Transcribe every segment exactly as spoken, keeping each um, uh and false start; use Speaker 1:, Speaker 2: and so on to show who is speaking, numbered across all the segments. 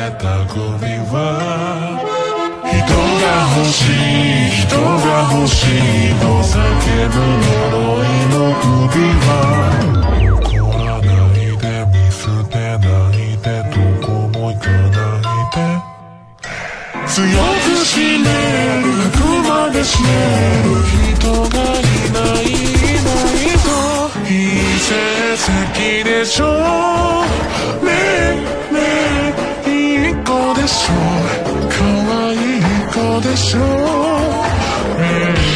Speaker 1: た首は人が欲しい人が欲しいと叫ぶ呪いの首は怒らないで見捨てないでどこも行かないで強く締めるくまで締める人がいないいないといい成績でしょねえねえいい子でしょ可愛い子でしょねえ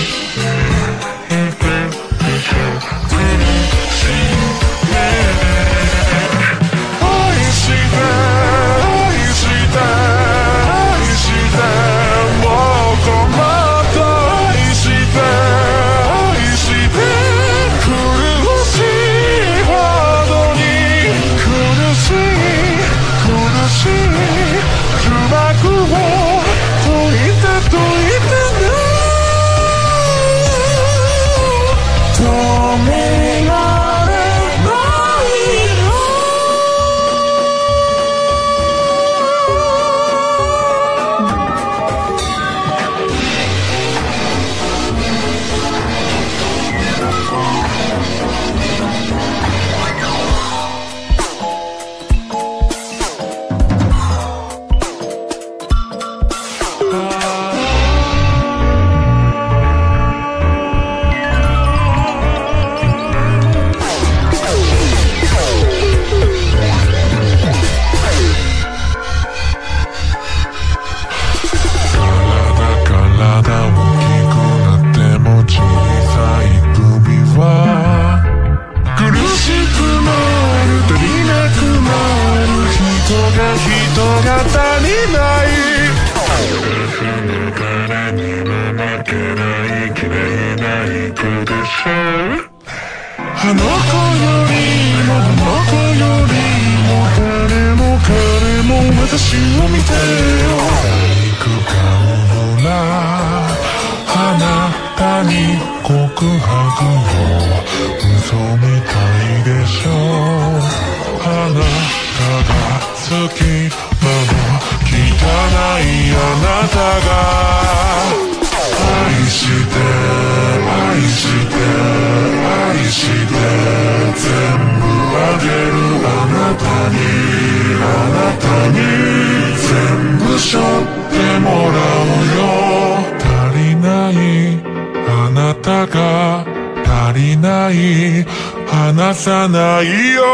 Speaker 1: あの子よりもあの子よりも誰も彼も私を見てよ行くかうらあなたに告白を嘘みたいでしょあなたが好きなの汚いあなたが愛して愛して愛して全部あげるあなたにあなたに全部背負ってもらうよ足りないあなたが足りない離さないよ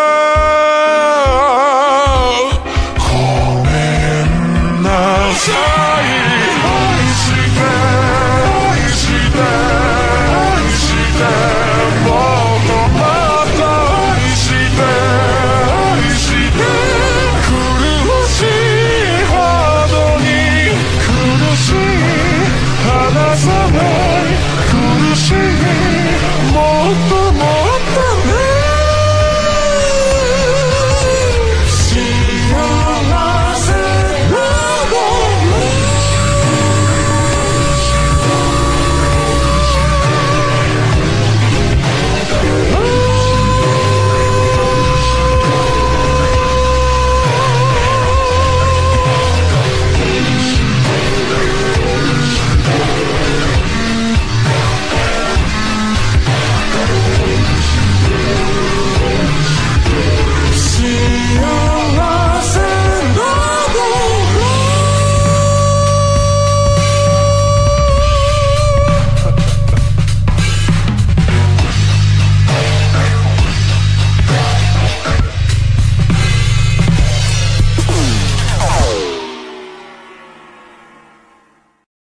Speaker 1: ごめんなさい